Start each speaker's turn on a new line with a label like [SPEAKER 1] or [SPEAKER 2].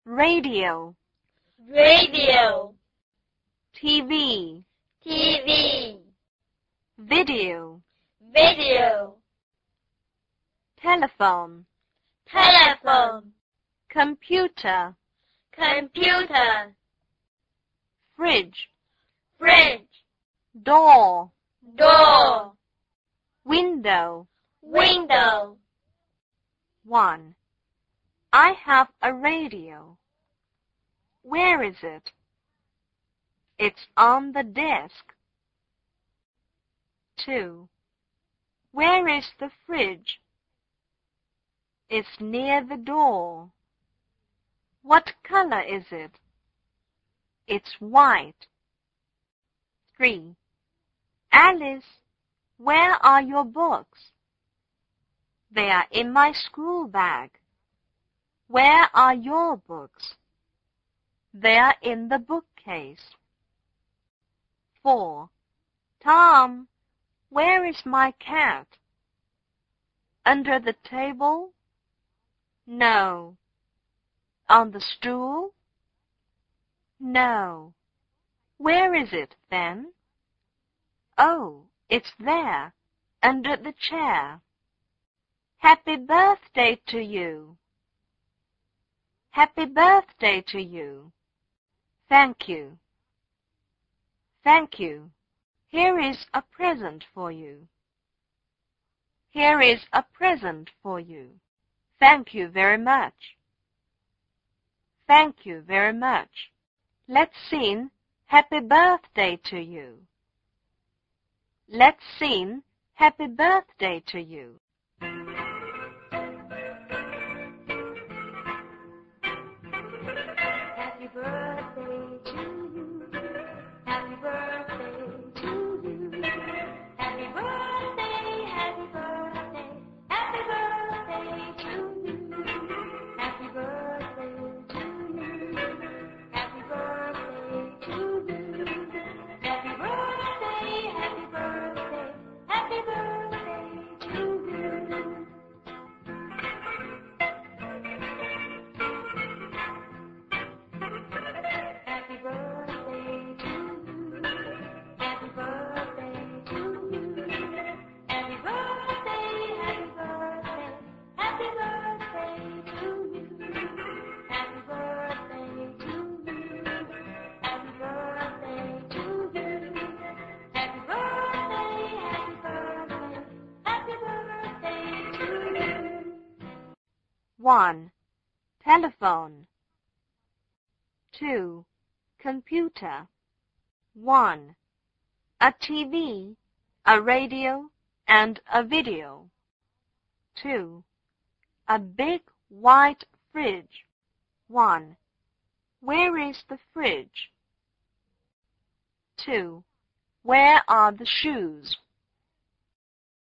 [SPEAKER 1] radio,
[SPEAKER 2] radio,
[SPEAKER 1] TV,
[SPEAKER 2] TV,
[SPEAKER 1] video,
[SPEAKER 2] video,
[SPEAKER 1] telephone,
[SPEAKER 2] telephone,
[SPEAKER 1] computer,
[SPEAKER 2] computer,
[SPEAKER 1] fridge,
[SPEAKER 2] fridge,
[SPEAKER 1] door,
[SPEAKER 2] door,
[SPEAKER 1] window.
[SPEAKER 2] window.
[SPEAKER 1] 1. I have a radio. Where is it? It's on the desk. 2. Where is the fridge? It's near the door. What color is it? It's white. 3. Alice, where are your books? They are in my school bag. Where are your books? They are in the bookcase. 4. Tom, where is my cat? Under the table? No. On the stool? No. Where is it, then? Oh, it's there, under the chair. Happy birthday to you. Happy birthday to you. Thank you. Thank you. Here is a present for you. Here is a present for you. Thank you very much. Thank you very much. Let's sing Happy Birthday to you. Let's sing Happy Birthday to you.
[SPEAKER 2] Happy birthday to you. Happy birthday to you. Happy birthday, happy birthday, happy birthday to you. Happy birthday to you. Happy birthday to you. Happy birthday, happy birthday, happy birthday to you. Happy birthday to you. Happy birthday to you. Happy birthday, happy birthday, happy birthday to you. Happy birthday to you. Happy birthday to you. Happy birthday, happy birthday, happy birthday to you.
[SPEAKER 1] 1. Telephone. 2. Computer. 1. A TV, a radio, and a video. 2. A big white fridge. 1. Where is the fridge? 2. Where are the shoes?